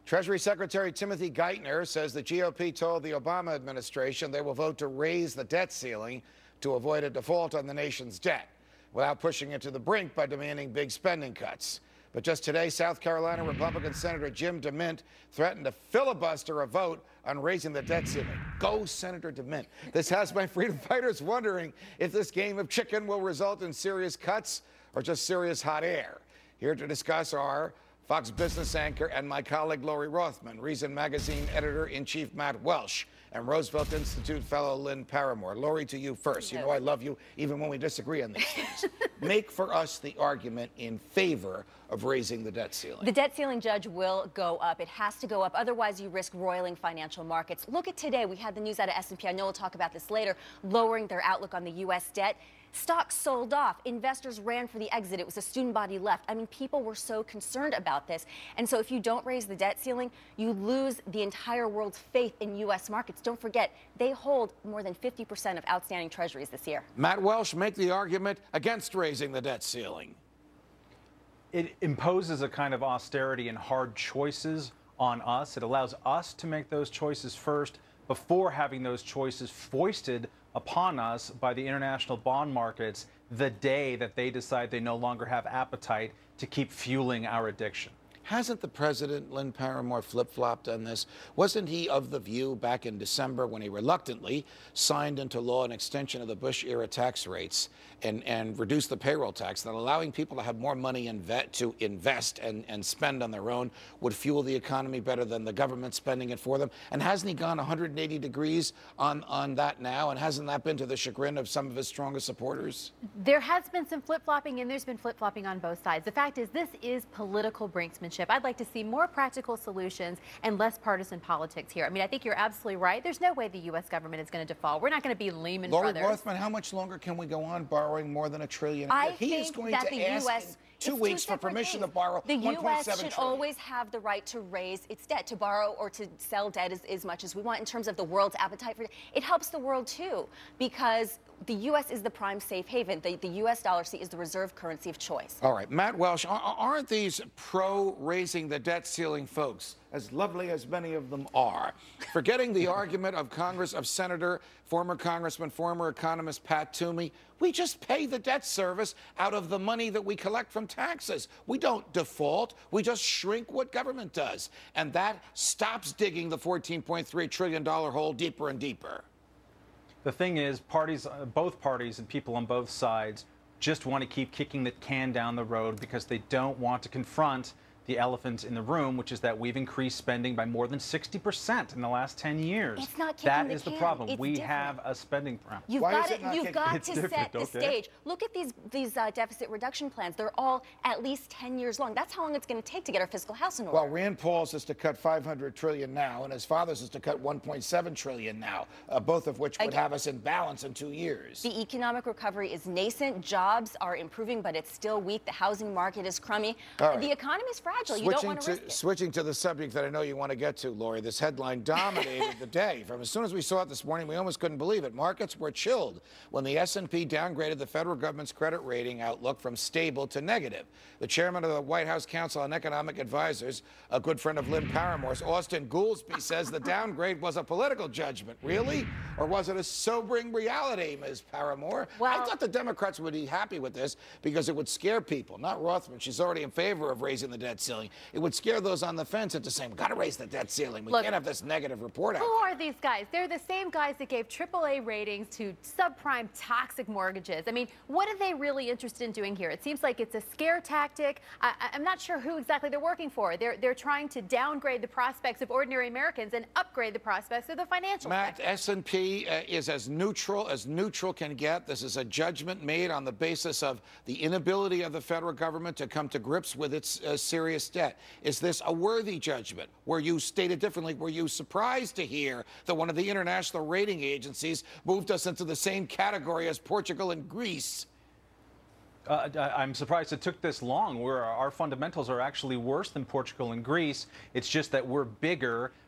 Treasury Secretary Timothy Geithner says the GOP told the Obama administration they will vote to raise the debt ceiling to avoid a default on the nation's debt, without pushing it to the brink by demanding big spending cuts. But just today, South Carolina Republican Senator Jim DeMint threatened to filibuster a vote on raising the debt ceiling. Go, Senator DeMint. This has my freedom fighters wondering if this game of chicken will result in serious cuts or just serious hot air. Here to discuss are Fox Business anchor and my colleague Lori Rothman, Reason Magazine editor-in-chief Matt Welsh, and Roosevelt Institute fellow Lynn Paramore. Lori, to you first. You know I love you even when we disagree on these things. Make for us the argument in favor of raising the debt ceiling. The debt ceiling, Judge, will go up. It has to go up. Otherwise, you risk roiling financial markets. Look at today. We had the news out of S&P. I know we'll talk about this later, lowering their outlook on the U.S. debt. Stocks sold off. Investors ran for the exit. It was a student body left. I mean, people were so concerned about this. And so if you don't raise the debt ceiling, you lose the entire world's faith in U.S. markets. Don't forget, they hold more than 50% of outstanding treasuries this year. Matt Welsh, make the argument against raising the debt ceiling. It imposes a kind of austerity and hard choices on us. It allows us to make those choices first before having those choices foisted upon us by the international bond markets the day that they decide they no longer have appetite to keep fueling our addiction. Hasn't the president, Lynn Paramore, flip-flopped on this? Wasn't he of the view back in December when he reluctantly signed into law an extension of the Bush-era tax rates and reduced the payroll tax, that allowing people to have more money to invest and spend on their own would fuel the economy better than the government spending it for them? And hasn't he gone 180 degrees on that now? And hasn't that been to the chagrin of some of his strongest supporters? There has been some flip-flopping, and there's been flip-flopping on both sides. The fact is, this is political brinksmanship. I'd like to see more practical solutions and less partisan politics here. I mean, I think you're absolutely right. There's no way the U.S. government is going to default. We're not going to be Lehman Brothers. Lori Rothman, how much longer can we go on borrowing more than $1 trillion? He is going to ask in 2 weeks for permission to borrow $1.7 trillion. The U.S. should always have the right to raise its debt, to borrow or to sell debt as much as we want in terms of the world's appetite for it. It helps the world, too, because the U.S. is the prime safe haven. The U.S. dollar is the reserve currency of choice. All right. Matt Welsh, aren't these pro-raising the debt ceiling folks, as lovely as many of them are, forgetting the argument of Senator, former Congressman, former economist Pat Toomey? We just pay the debt service out of the money that we collect from taxes. We don't default. We just shrink what government does. And that stops digging the $14.3 trillion hole deeper and deeper. The thing is, both parties and people on both sides just want to keep kicking the can down the road because they don't want to confront the elephant in the room, which is that we've increased spending by more than 60% in the last 10 years. It's not kicking that the is can. the problem. It's we different. have a spending problem. You've got to set the stage. Look at these deficit reduction plans. They're all at least 10 years long. That's how long it's going to take to get our fiscal house in order. Well, Rand Paul's is to cut $500 trillion now, and his father's is to cut $1.7 trillion now, both of which would have us in balance in 2 years. The economic recovery is nascent. Jobs are improving, but it's still weak. The housing market is crummy. Right. The economy is fragile. You don't want to risk it. Switching to the subject that I know you want to get to, Lori, this headline dominated the day. From as soon as we saw it this morning, we almost couldn't believe it. Markets were chilled when the S&P downgraded the federal government's credit rating outlook from stable to negative. The chairman of the White House Council on Economic Advisors, a good friend of Lynn Paramore's, Austin Goolsbee, says the downgrade was a political judgment. Really? Or was it a sobering reality, Ms. Paramore? Well, I thought the Democrats would be happy with this because it would scare people. Not Rothman. She's already in favor of raising the debt ceiling. It would scare those on the fence into saying, we've got to raise the debt ceiling. We can't have this negative report out. Who are these guys? They're the same guys that gave AAA ratings to subprime toxic mortgages. I mean, what are they really interested in doing here? It seems like it's a scare tactic. I'm not sure who exactly they're working for. They're trying to downgrade the prospects of ordinary Americans and upgrade the prospects of the financial sector. Matt, S&P is as neutral can get. This is a judgment made on the basis of the inability of the federal government to come to grips with its serious debt. Is this a worthy judgment? Were you, stated differently, were you surprised to hear that one of the international rating agencies moved us into the same category as Portugal and Greece? I'm surprised it took this long. Our fundamentals are actually worse than Portugal and Greece. It's just that we're bigger,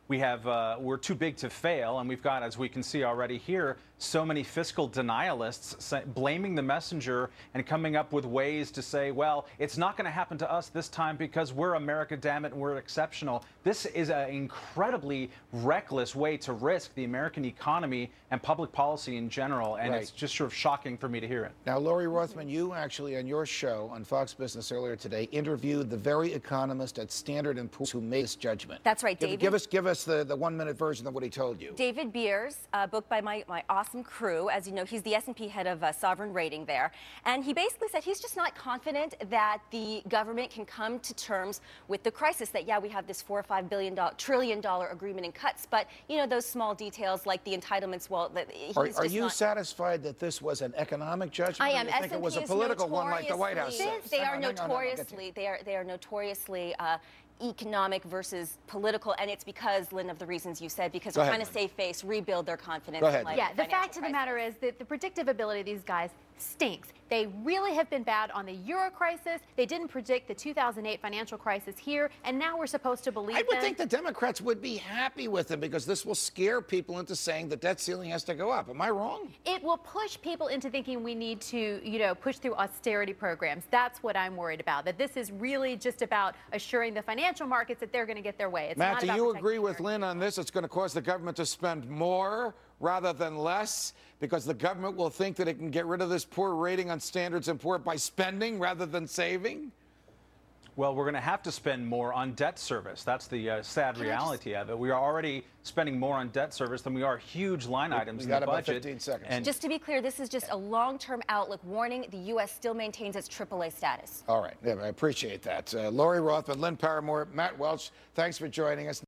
we're too big to fail, and we've got, as we can see already here, so many fiscal denialists blaming the messenger and coming up with ways to say, well, it's not going to happen to us this time because we're America, damn it, and we're exceptional. This is an incredibly reckless way to risk the American economy and public policy in general, and it's just sort of shocking for me to hear it. Now, Lori Rothman, you actually on your show on Fox Business earlier today interviewed the very economist at Standard & Poor's who made this judgment. That's right, David. Give us the 1-minute version of what he told you. David Beers, book by my awesome crew. As you know, he's the S&P head of Sovereign Rating there. And he basically said he's just not confident that the government can come to terms with the crisis, that, yeah, we have this $4 or $5 trillion agreement in cuts, but, you know, those small details like the entitlements, well, Are you satisfied that this was an economic judgment? I am. Or you think it was a political one like the White House says? They are notoriously economic versus political, and it's because, Lynn, of the reasons you said, because they're trying to save face, rebuild their confidence. Yeah, the fact of the matter is that the predictability of these guys stinks. They really have been bad on the euro crisis. They didn't predict the 2008 financial crisis here, and now we're supposed to believe I would think the Democrats would be happy with them because this will scare people into saying the debt ceiling has to go up. Am I wrong? It will push people into thinking we need to, you know, push through austerity programs. That's what I'm worried about, that this is really just about assuring the financial markets that they're going to get their way. It's Matt, not do about you protecting agree with America. Lynn on this? It's going to cause the government to spend more rather than less because the government will think that it can get rid of this poor rating on Standard & Poor's by spending rather than saving? Well, we're going to have to spend more on debt service. That's the sad reality of it. We are already spending more on debt service than we are huge line items in the budget. About 15 seconds. And just to be clear, this is just a long-term outlook warning. The U.S. still maintains its AAA status. All right. Yeah, I appreciate that. Lori Rothman, Lynn Paramore, Matt Welch, thanks for joining us.